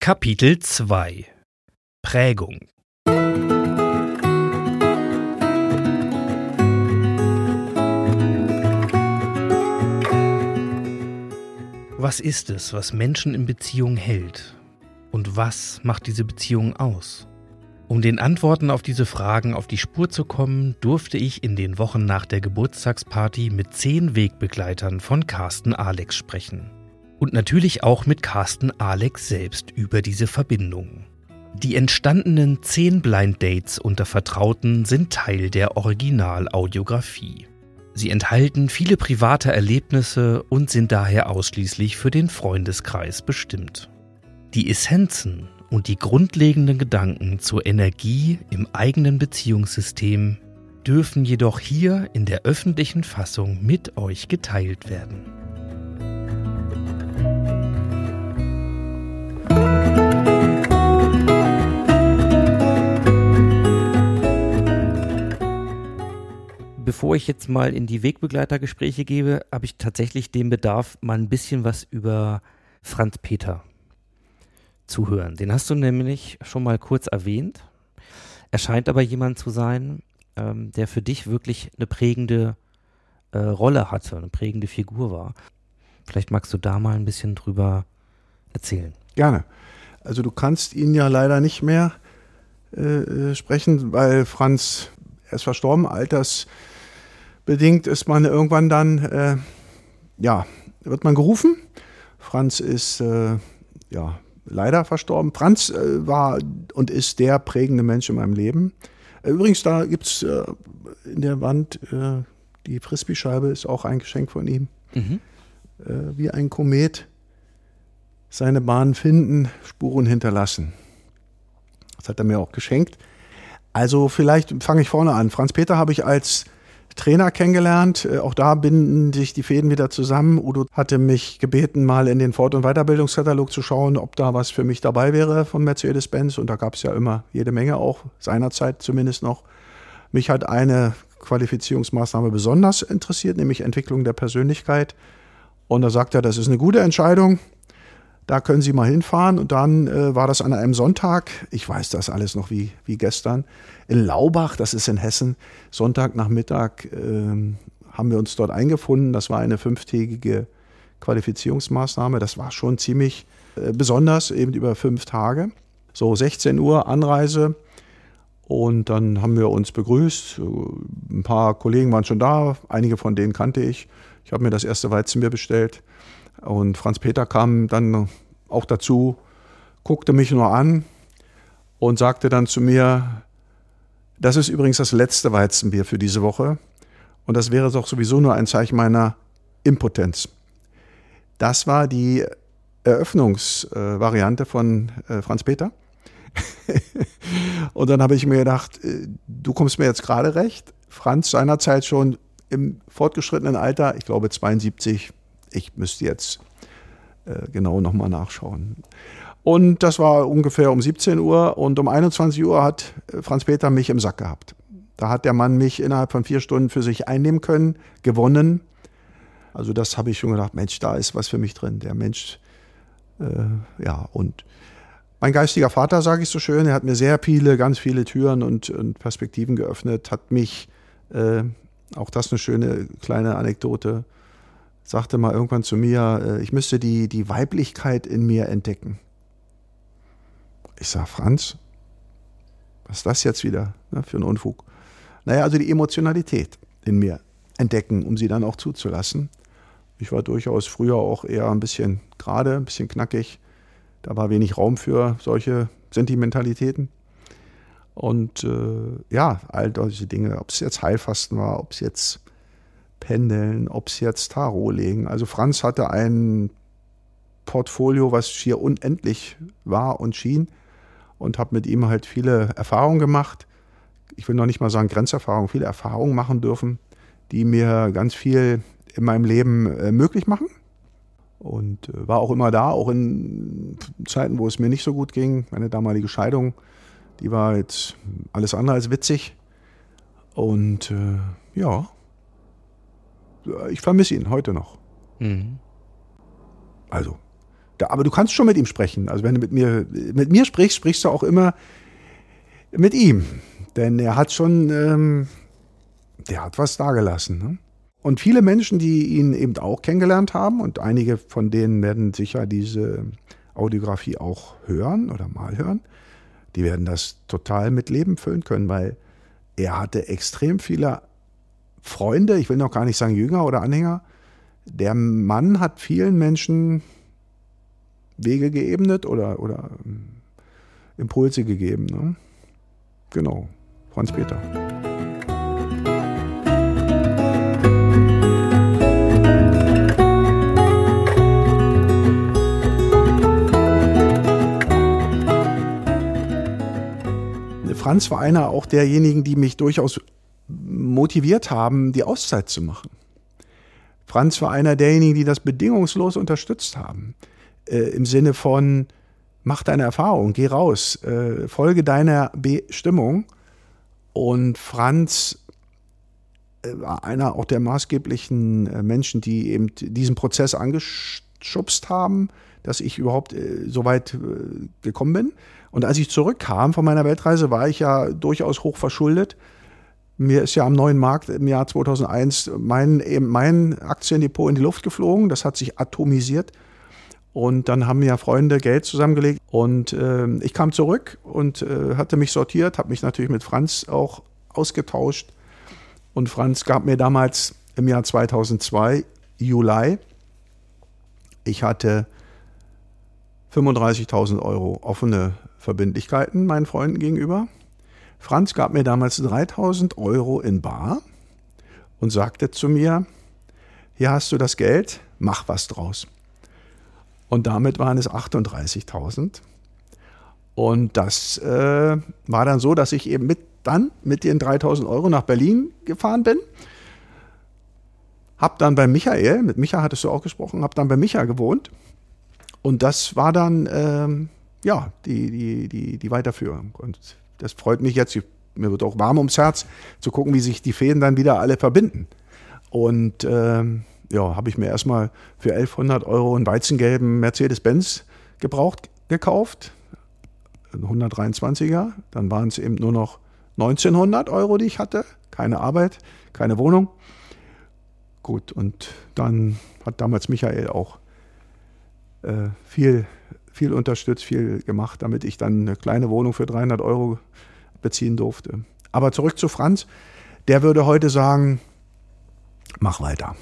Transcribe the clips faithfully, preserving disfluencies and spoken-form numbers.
Kapitel zwei Prägung. Was ist es, was Menschen in Beziehung hält? Und was macht diese Beziehung aus? Um den Antworten auf diese Fragen auf die Spur zu kommen, durfte ich in den Wochen nach der Geburtstagsparty mit zehn Wegbegleitern von Carsten Alex sprechen. Und natürlich auch mit Carsten Alex selbst über diese Verbindung. Die entstandenen zehn Blind Dates unter Vertrauten sind Teil der Originalaudiographie. Sie enthalten viele private Erlebnisse und sind daher ausschließlich für den Freundeskreis bestimmt. Die Essenzen und die grundlegenden Gedanken zur Energie im eigenen Beziehungssystem dürfen jedoch hier in der öffentlichen Fassung mit euch geteilt werden. Bevor ich jetzt mal in die Wegbegleitergespräche gebe, habe ich tatsächlich den Bedarf, mal ein bisschen was über Franz Peter zu hören. Den hast du nämlich schon mal kurz erwähnt. Er scheint aber jemand zu sein, ähm, der für dich wirklich eine prägende äh, Rolle hatte, eine prägende Figur war. Vielleicht magst du da mal ein bisschen drüber erzählen. Gerne. Also du kannst ihn ja leider nicht mehr äh, sprechen, weil Franz, er ist verstorben, altersbedingt ist man irgendwann dann, äh, ja, wird man gerufen. Franz ist, äh, ja, leider verstorben. Franz äh, war und ist der prägende Mensch in meinem Leben. Äh, übrigens, da gibt es äh, in der Wand, äh, die Frisbee-Scheibe ist auch ein Geschenk von ihm. Mhm. Äh, wie ein Komet seine Bahn finden, Spuren hinterlassen. Das hat er mir auch geschenkt. Also vielleicht fange ich vorne an. Franz Peter habe ich als Trainer kennengelernt. Auch da binden sich die Fäden wieder zusammen. Udo hatte mich gebeten, mal in den Fort- und Weiterbildungskatalog zu schauen, ob da was für mich dabei wäre von Mercedes-Benz. Und da gab es ja immer jede Menge, auch seinerzeit zumindest noch. Mich hat eine Qualifizierungsmaßnahme besonders interessiert, nämlich Entwicklung der Persönlichkeit. Und da sagt er, das ist eine gute Entscheidung. Da können Sie mal hinfahren. Und dann äh, war das an einem Sonntag, ich weiß das alles noch wie, wie gestern, in Laubach, das ist in Hessen, Sonntagnachmittag äh, haben wir uns dort eingefunden. Das war eine fünftägige Qualifizierungsmaßnahme. Das war schon ziemlich äh, besonders, eben über fünf Tage. So sechzehn Uhr Anreise und dann haben wir uns begrüßt. Ein paar Kollegen waren schon da, einige von denen kannte ich. Ich habe mir das erste Weizenbier bestellt. Und Franz Peter kam dann auch dazu, guckte mich nur an und sagte dann zu mir, das ist übrigens das letzte Weizenbier für diese Woche und das wäre doch sowieso nur ein Zeichen meiner Impotenz. Das war die Eröffnungsvariante von Franz Peter. Und dann habe ich mir gedacht, du kommst mir jetzt gerade recht. Franz seinerzeit schon im fortgeschrittenen Alter, ich glaube zweiundsiebzig, ich müsste jetzt äh, genau nochmal nachschauen. Und das war ungefähr um siebzehn Uhr und um einundzwanzig Uhr hat Franz Peter mich im Sack gehabt. Da hat der Mann mich innerhalb von vier Stunden für sich einnehmen können, gewonnen. Also das habe ich schon gedacht, Mensch, da ist was für mich drin. Der Mensch, äh, ja, und mein geistiger Vater, sage ich so schön, er hat mir sehr viele, ganz viele Türen und, und Perspektiven geöffnet, hat mich, äh, auch das eine schöne kleine Anekdote, sagte mal irgendwann zu mir, ich müsste die, die Weiblichkeit in mir entdecken. Ich sage, Franz, was ist das jetzt wieder, ne, für ein Unfug? Naja, also die Emotionalität in mir entdecken, um sie dann auch zuzulassen. Ich war durchaus früher auch eher ein bisschen gerade, ein bisschen knackig. Da war wenig Raum für solche Sentimentalitäten. Und äh, ja, all solche Dinge, ob es jetzt Heilfasten war, ob es jetzt Pendeln, ob es jetzt Tarot legen. Also Franz hatte ein Portfolio, was schier unendlich war und schien und habe mit ihm halt viele Erfahrungen gemacht. Ich will noch nicht mal sagen Grenzerfahrungen, viele Erfahrungen machen dürfen, die mir ganz viel in meinem Leben äh, möglich machen. Und äh, war auch immer da, auch in Zeiten, wo es mir nicht so gut ging. Meine damalige Scheidung, die war jetzt alles andere als witzig. Und äh, ja, ich vermisse ihn heute noch. Mhm. Also, Da, aber du kannst schon mit ihm sprechen. Also wenn du mit mir, mit mir sprichst, sprichst du auch immer mit ihm. Denn er hat schon, ähm, der hat was dagelassen. Ne? Und viele Menschen, die ihn eben auch kennengelernt haben, und einige von denen werden sicher diese Audiografie auch hören oder mal hören, die werden das total mit Leben füllen können, weil er hatte extrem viele Freunde, ich will noch gar nicht sagen Jünger oder Anhänger. Der Mann hat vielen Menschen Wege geebnet oder, oder Impulse gegeben. Ne? Genau, Franz Peter. Franz war einer auch derjenigen, die mich durchaus motiviert haben, die Auszeit zu machen. Franz war einer derjenigen, die das bedingungslos unterstützt haben. Äh, Im Sinne von, mach deine Erfahrung, geh raus, äh, folge deiner Bestimmung. Und Franz äh, war einer auch der maßgeblichen äh, Menschen, die eben diesen Prozess angeschubst haben, dass ich überhaupt äh, so weit äh, gekommen bin. Und als ich zurückkam von meiner Weltreise, war ich ja durchaus hoch verschuldet. Mir ist ja am neuen Markt im Jahr zweitausendeins mein, mein Aktiendepot in die Luft geflogen. Das hat sich atomisiert. Und dann haben mir Freunde Geld zusammengelegt. Und äh, ich kam zurück und äh, hatte mich sortiert, habe mich natürlich mit Franz auch ausgetauscht. Und Franz gab mir damals im Jahr zweitausendzwei, Juli, ich hatte fünfunddreißigtausend Euro offene Verbindlichkeiten meinen Freunden gegenüber. Franz gab mir damals dreitausend Euro in bar und sagte zu mir, hier hast du das Geld, mach was draus. Und damit waren es achtunddreißigtausend. Und das äh, war dann so, dass ich eben mit, dann mit den dreitausend Euro nach Berlin gefahren bin. Hab dann bei Michael, mit Micha hattest du auch gesprochen, hab dann bei Micha gewohnt. Und das war dann, ähm, ja, die, die, die, die Weiterführung. Und das freut mich jetzt, mir wird auch warm ums Herz, zu gucken, wie sich die Fäden dann wieder alle verbinden. Und ähm, ja, habe ich mir erstmal für elfhundert Euro einen weizengelben Mercedes-Benz gebraucht gekauft, ein hundertdreiundzwanziger. Dann waren es eben nur noch neunzehnhundert Euro, die ich hatte. Keine Arbeit, keine Wohnung. Gut, und dann hat damals Michael auch äh, viel, viel unterstützt, viel gemacht, damit ich dann eine kleine Wohnung für dreihundert Euro beziehen durfte. Aber zurück zu Franz. Der würde heute sagen, mach weiter.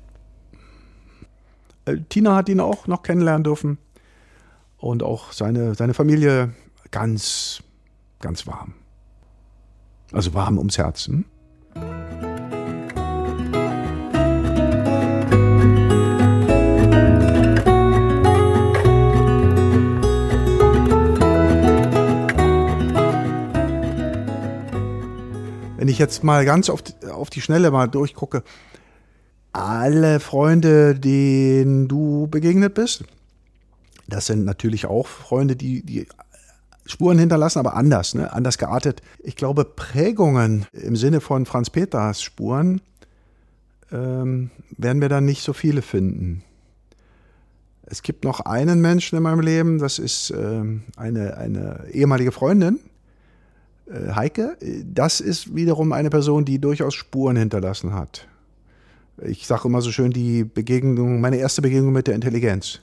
Äh, Tina hat ihn auch noch kennenlernen dürfen. Und auch seine, seine Familie ganz, ganz warm. Also warm ums Herz. Hm? Wenn ich jetzt mal ganz auf die, auf die Schnelle mal durchgucke, alle Freunde, denen du begegnet bist, das sind natürlich auch Freunde, die, die Spuren hinterlassen, aber anders, ne? Anders geartet. Ich glaube, Prägungen im Sinne von Franz Peters Spuren ähm, werden wir dann nicht so viele finden. Es gibt noch einen Menschen in meinem Leben, das ist ähm, eine, eine ehemalige Freundin, äh, Heike. Das ist wiederum eine Person, die durchaus Spuren hinterlassen hat. Ich sage immer so schön, die Begegnung, meine erste Begegnung mit der Intelligenz.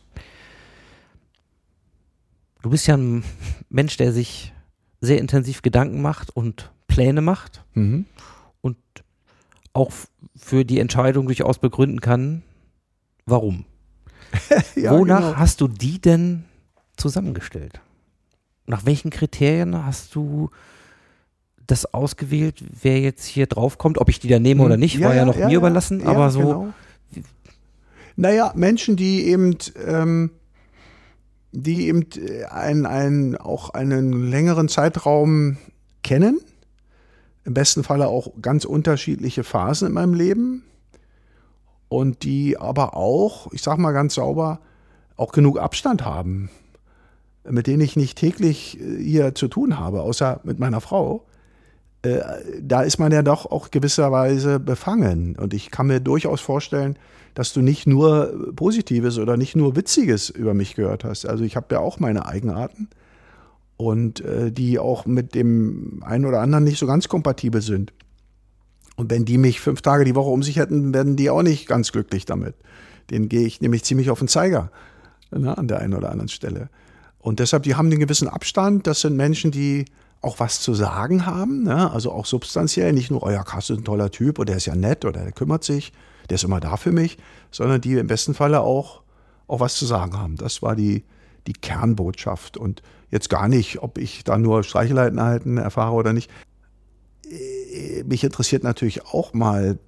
Du bist ja ein Mensch, der sich sehr intensiv Gedanken macht und Pläne macht mhm. und auch für die Entscheidung durchaus begründen kann, warum. ja, Wonach genau. hast du die denn zusammengestellt? Nach welchen Kriterien hast du das ausgewählt, wer jetzt hier draufkommt? Ob ich die da nehme oder nicht, ja, war ja, ja noch ja, mir ja, überlassen, ja, aber so. Genau. Naja, Menschen, die eben ähm, die eben ein, ein, auch einen längeren Zeitraum kennen, im besten Falle auch ganz unterschiedliche Phasen in meinem Leben und die aber auch, ich sag mal ganz sauber, auch genug Abstand haben, mit denen ich nicht täglich hier zu tun habe, außer mit meiner Frau, äh, da ist man ja doch auch gewisserweise befangen. Und ich kann mir durchaus vorstellen, dass du nicht nur Positives oder nicht nur Witziges über mich gehört hast. Also ich habe ja auch meine Eigenarten und äh, die auch mit dem einen oder anderen nicht so ganz kompatibel sind. Und wenn die mich fünf Tage die Woche um sich hätten, werden die auch nicht ganz glücklich damit. Den gehe ich nämlich ziemlich auf den Zeiger, ne, an der einen oder anderen Stelle. Und deshalb, die haben einen gewissen Abstand. Das sind Menschen, die auch was zu sagen haben, ne? Also auch substanziell, nicht nur, oh ja, Carsten ist ein toller Typ oder der ist ja nett oder der kümmert sich, der ist immer da für mich, sondern die im besten Falle auch, auch was zu sagen haben. Das war die, die Kernbotschaft. Und jetzt gar nicht, ob ich da nur Streicheleinheiten erfahre oder nicht. Mich interessiert natürlich auch mal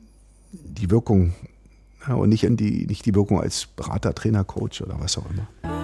die Wirkung, ja, und nicht, in die, nicht die Wirkung als Berater, Trainer, Coach oder was auch immer.